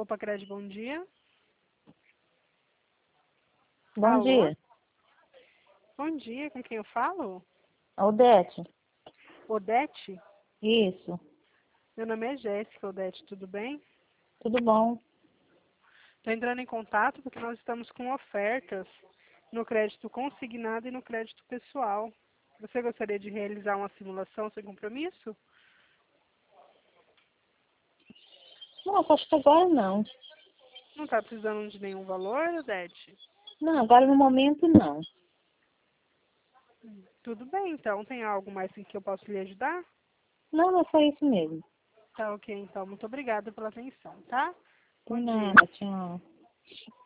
Copa Cred, bom dia. Bom Alô? dia. Bom dia, com quem eu falo? Odete. Odete? Isso. Meu nome é Jéssica, Odete, tudo bem? Tudo bom? Estou entrando em contato porque nós estamos com ofertas no crédito consignado e no crédito pessoal. Você gostaria de realizar uma simulação sem compromisso? Nossa, acho que agora não. Não está precisando de nenhum valor, Odete? Não, agora no momento não. Tudo bem, então. Tem algo mais em que eu posso lhe ajudar? Não, não foi isso mesmo. Tá ok, então. Muito obrigada pela atenção, tá? Por Bom dia. nada, tchau.